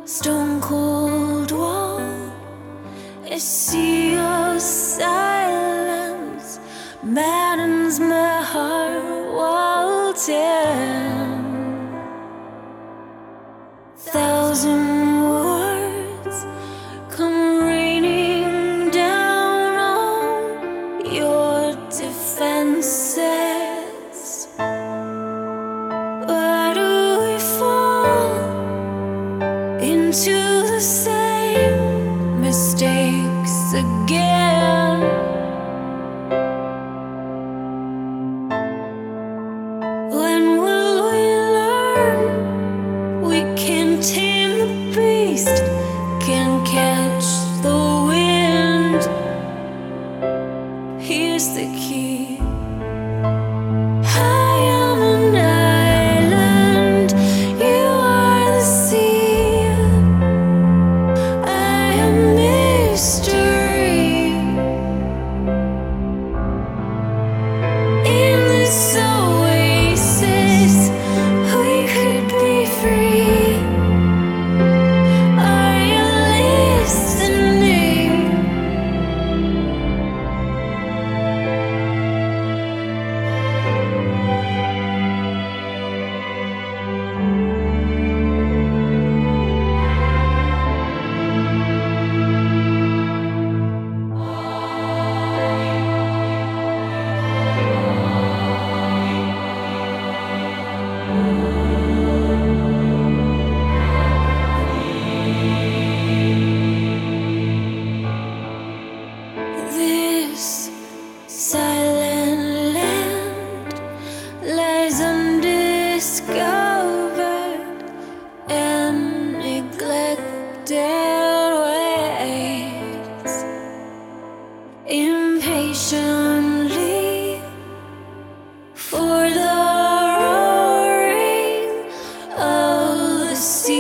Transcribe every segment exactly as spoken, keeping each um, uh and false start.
stone cold wall, a sea of silence maddens my heart while ten thousand words come raining down on your defenses. Why do we fall into the same mistakes again? When will we learn we can tame the beast, can catch the wind? Here's the key. I am an island, you are the sea. I am mystery. In this oasis, we could be free. Are you listening? This silent land lies undiscovered and neglected ways. Impatiently for the roaring of the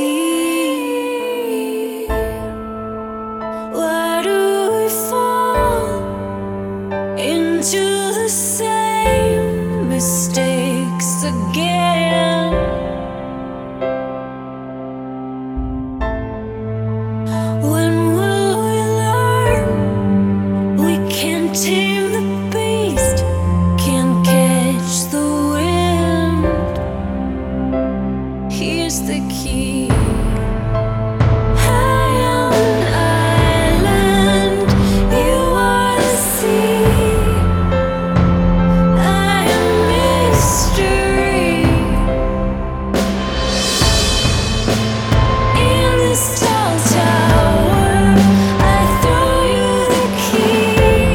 sea. Why do we fall into the same mistakes again? When will we learn we can tame the beast, can catch the wind? Here's the key. I am an island, you are the sea. I am mystery. In this tall tower, I throw you the key.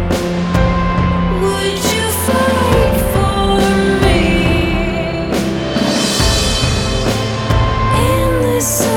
Would you fight for me? In this